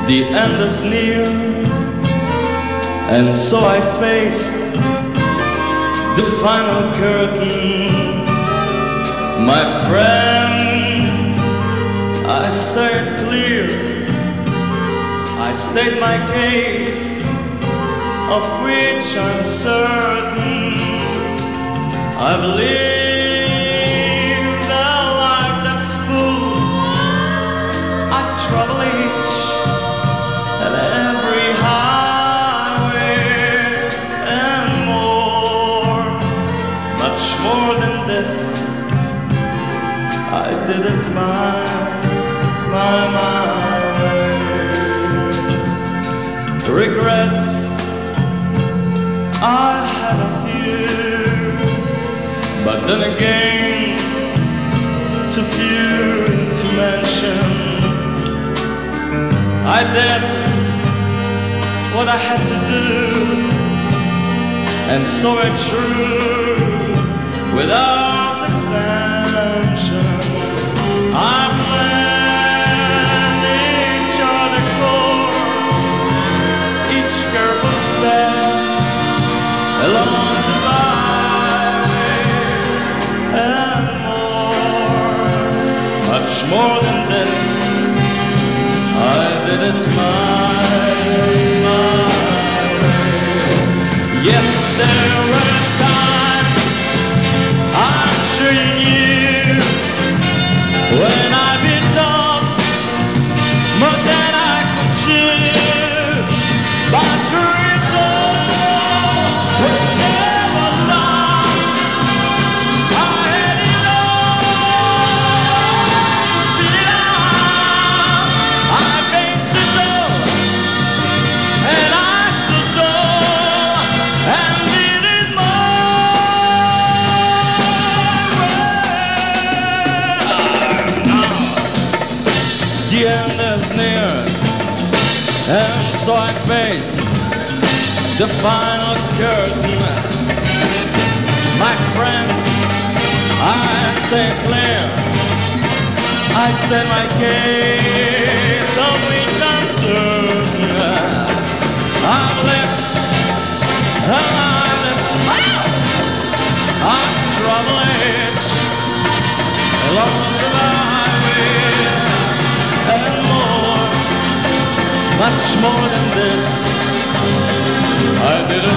The end is near, and so I faced the final curtain. My friend, I say it clear, I state my case, of which I'm certain. I believe that like that spoon, I trouble each and every highway and more, much more than this. I did it my way. Regrets, I had a few, but then again, too few to mention. I did what I had to do, and so it true, without exemption. I planned each other course, each careful step along the byway, and more, much more than this. I did it my way. Yes, there were times, I'm sure you knew, when I've been tough, more than I could chew. But truth will never stop. I had enough, spit it out. I faced it all, and I stood tall, and did it my way. The end is near, and so I face the final curtain. My friend, I say clear, I state my case, of which I'm certain. I'm left, I'm traveling along the highway, and more, much more than this. I did it